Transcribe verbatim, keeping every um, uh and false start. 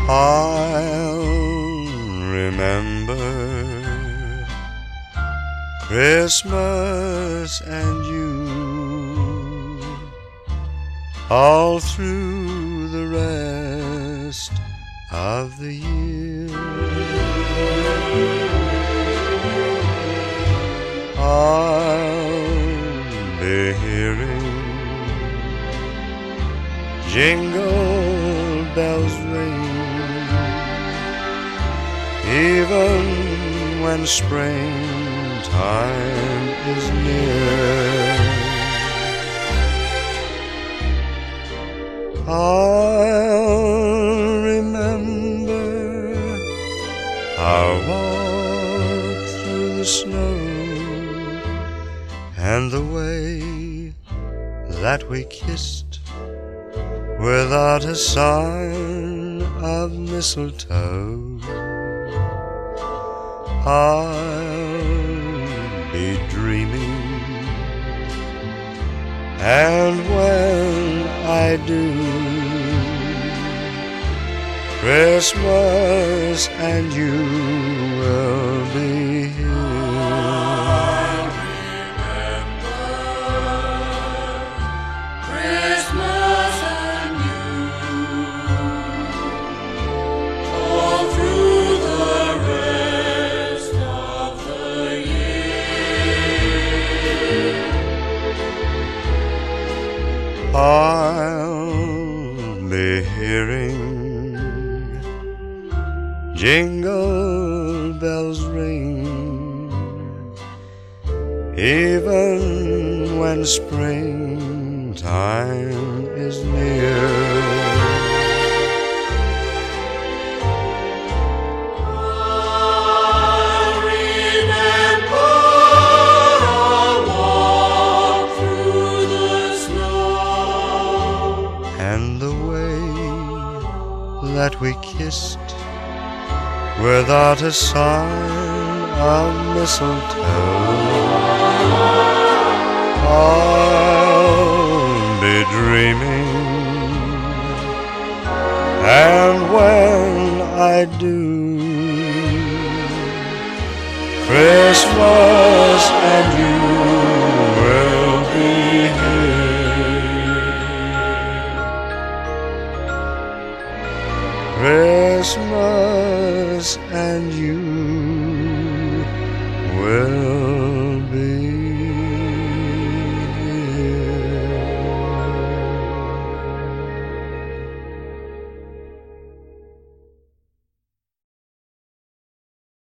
I'll remember Christmas and you all through the rest of the year. I'll be hearing jingle bells ring, even when springtime is near. I'll remember our walk through the snow and the way that we kissed without a sign of mistletoe. I'll be dreaming, and when I do, Christmas and you will be here. I'll remember Christmas and you all through the rest of the year. I'll be hearing jingle bells ring, even when springtime is near. I'll remember our walk through the snow And the way that we kissed without a sign of mistletoe. I'll be dreaming, and when I do, Christmas and you will be here. Christmas and you will